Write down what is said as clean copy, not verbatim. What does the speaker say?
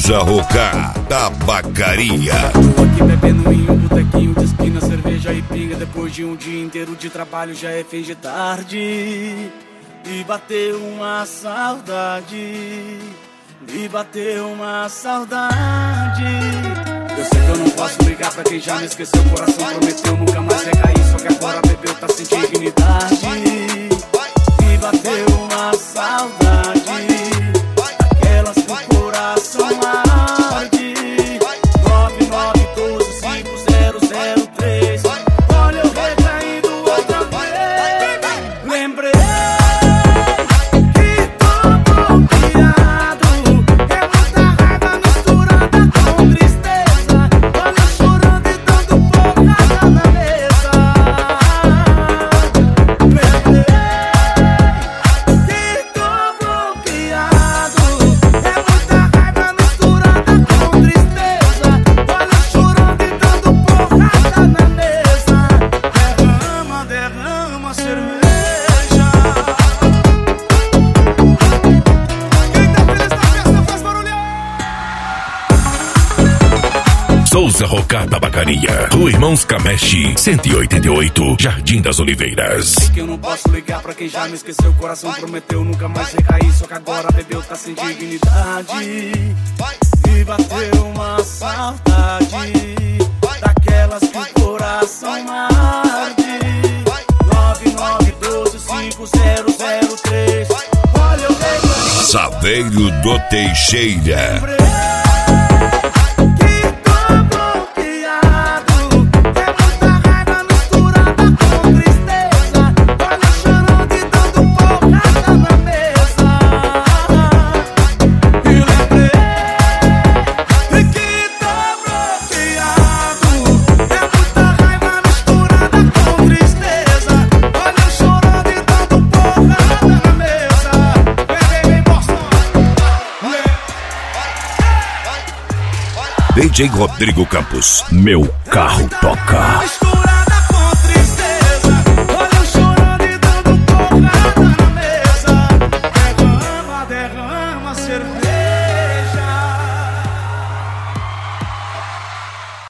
Souza Rocá, Tabacaria. Tô aqui bebendo em um botequinho de esquina, cerveja e pinga. Depois de um dia inteiro de trabalho já é fim de tarde e bateu uma saudade, me bateu uma saudade. Eu sei que eu não posso ligar pra quem já me esqueceu. O coração prometeu nunca mais recair, só que agora bebeu, tá sem dignidade. Me bateu uma saudade, aquelas que o coração arde. 99125003. Olha eu recaindo outra vez. Lembrei que tô bloqueado. É muita raiva misturada com tristeza. Olha eu chorando e dando porrada na mesa. Lembrei que tô bloqueado. É muita raiva misturada com tristeza. Olha eu chorando e dando porrada na mesa. Derrama, derrama cerveja. Quem tá feliz na festa faz barulho. Souza Rocá, Tabacaria. Rua Irmãos Cameshi, 188, Jardim das Oliveiras. Sei que eu não posso ligar pra quem já me esqueceu. O coração prometeu nunca mais recair, só que agora bebeu, tá sem dignidade. Me bateu uma saudade, daquelas que o coração arde. 99125003. Olha eu recaindo. Saveiro do Teixeira. Que tô bloqueado. É muita raiva misturada com tristeza. Olha eu chorando e dando porrada na mesa. E lembrei que tô bloqueado. É muita raiva misturada com tristeza. Olha eu chorando e dando porrada na mesa. Vem, Boston. DJ Rodrigo Campos, meu carro toca.